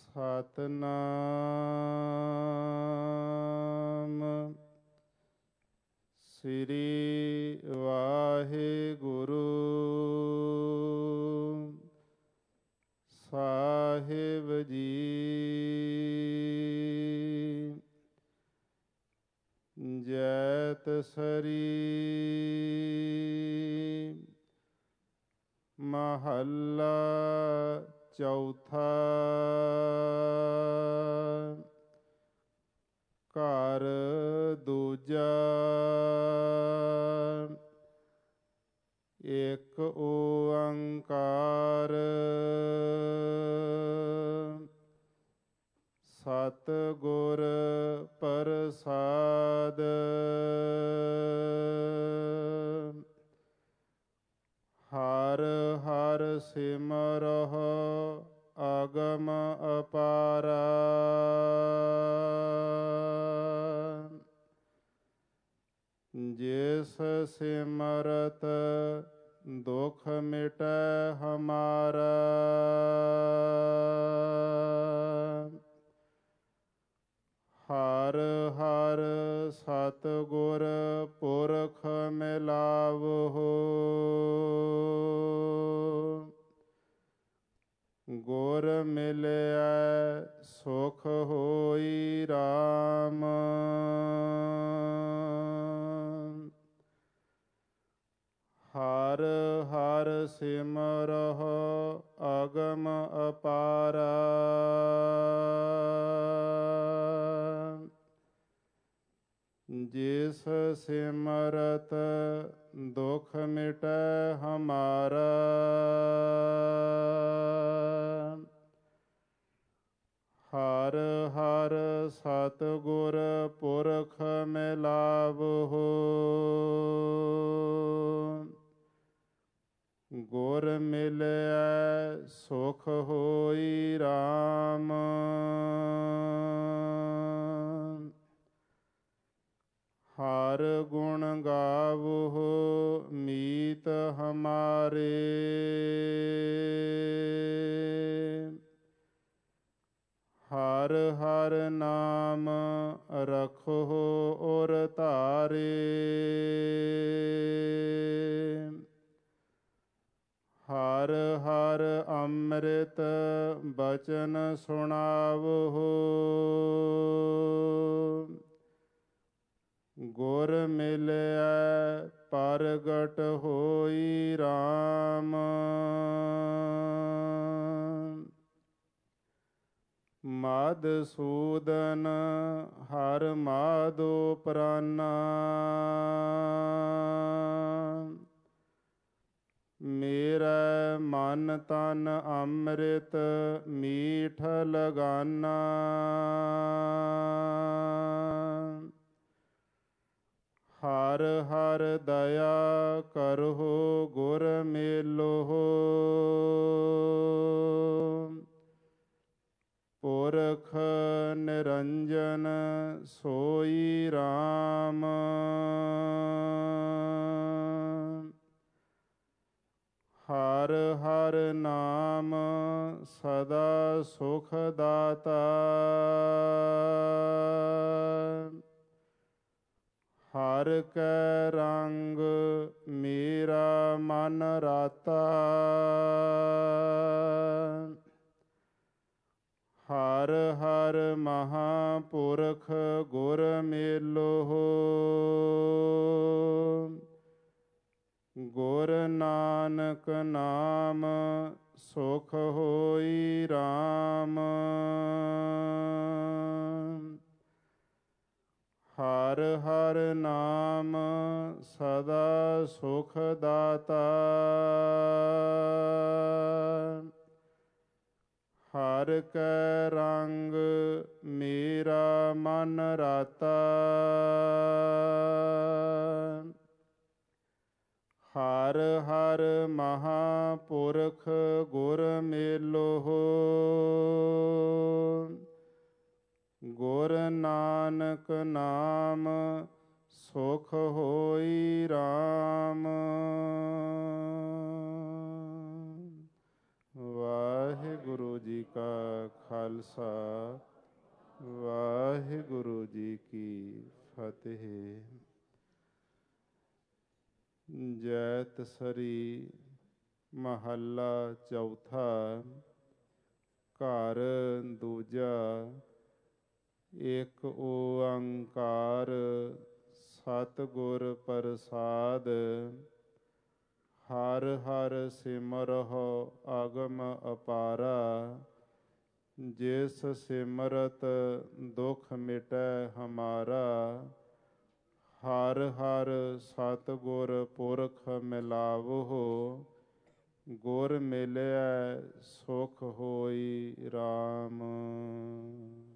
ਸਤਿਨਾਮ ਸ੍ਰੀ ਵਾਹਿਗੁਰੂ ਸਾਹਿਬ ਜੀ। ਜੈਤ ਸਰੀ ਮਹੱਲਾ ਚੌਥਾ। ਘਰ ਦੂਜਾ। ਏਕ ਓੰਕਾਰ ਸਤਿਗੁਰ ਪ੍ਰਸਾਦਿ। ਹਰਿ ਹਰਿ ਸਿਮਰਹੁ ਅਗਮ ਅਪਾਰਾ। ਜਿਸ ਸਿਮਰਤ ਦੁਖ ਮਿਟੈ ਹਮਾਰਾ। ਹਰਿ ਹਰਿ ਸਤਿਗੁਰ ਪੁਰਖ ਮਿਲਾਵਹੁ। ਗੁਰ ਮਿਲਿਆ ਸੁਖ ਹੋਈ ਰਾਮ। ਹਰਿ ਹਰਿ ਸਿਮਰਹੁ ਅਗਮ ਅਪਾਰਾ। ਜਿਸ ਸਿਮਰਤ ਦੁਖ ਮਿਟੈ ਹਮਾਰਾ। ਹਰਿ ਹਰਿ ਸਤਿਗੁਰ ਪੁਰਖ ਮਿਲਾਵਹੁ। ਗੁਰ ਮਿਲਿਆ ਸੁਖ ਹੋਈ ਰਾਮ। ਹਰਿ ਗੁਣ ਗਾਵਹੁ ਮੀਤ ਹਮਾਰੇ। ਹਰਿ ਹਰਿ ਨਾਮ ਰਖਹੁ ਔਰ ਧਾਰੇ। ਹਰਿ ਹਰਿ ਅੰਮ੍ਰਿਤ ਬਚਨ ਸੁਣਾਵਹੁ। ਗੁਰ ਮਿਲਿਆ ਪ੍ਰਗਟ ਹੋਈ ਰਾਮ। ਮਧੂਸੂਦਨ ਹਰਿ ਮਾਧੋ ਪ੍ਰਾਨਾ। ਮੇਰਾ ਮਨ ਤਨ ਅੰਮ੍ਰਿਤ ਮੀਠ ਲਗਾਨਾ। ਹਰਿ ਹਰਿ ਦਇਆ ਕਰਹੁ ਗੁਰ ਮੇਲਹੁ। ਪੁਰਖ ਨਿਰੰਜਨ ਸੋਈ ਰਾਮ। ਹਰਿ ਹਰਿ ਨਾਮ ਸਦਾ ਸੁਖ ਦਾਤਾ। ਹਰਿ ਕੈ ਰੰਗ ਮੇਰਾ ਮਨ ਰਾਤਾ। ਹਰਿ ਹਰਿ ਮਹਾਂਪੁਰਖ ਗੁਰ ਮੇਲਹੁ। ਗੁਰ ਨਾਨਕ ਨਾਮ ਸੁਖ ਹੋਈ ਰਾਮ। ਹਰਿ ਹਰਿ ਨਾਮ ਸਦਾ ਸੁਖ ਦਾਤਾ। ਹਰਿ ਕੈ ਰੰਗ ਮੇਰਾ ਮਨ ਰਾਤਾ। ਹਰਿ ਹਰਿ ਮਹਾਂਪੁਰਖ ਗੁਰ ਮੇਲਹੁ। ਗੁਰ ਨਾਨਕ ਨਾਮ ਸੁਖ ਹੋਈ ਰਾਮ। ਵਾਹਿਗੁਰੂ ਜੀ ਕਾ ਖਾਲਸਾ, ਵਾਹਿਗੁਰੂ ਜੀ ਕੀ ਫਤਿਹ। ਜੈਤਸਰੀ ਮਹੱਲਾ ਚੌਥਾ। ਘਰ ਦੂਜਾ। ਏਕ ਓੰਕਾਰ ਸਤਿਗੁਰ ਪ੍ਰਸਾਦ, ਹਰਿ ਹਰਿ ਸਿਮਰਹੁ ਅਗਮ ਅਪਾਰਾ। ਜਿਸ ਸਿਮਰਤ ਦੁਖ ਮਿਟੈ ਹਮਾਰਾ, ਹਰਿ ਹਰਿ ਸਤਿਗੁਰ ਪੁਰਖ ਮਿਲਾਵਹੁ। ਗੁਰ ਮਿਲਿਆ ਸੁਖ ਹੋਈ RAM।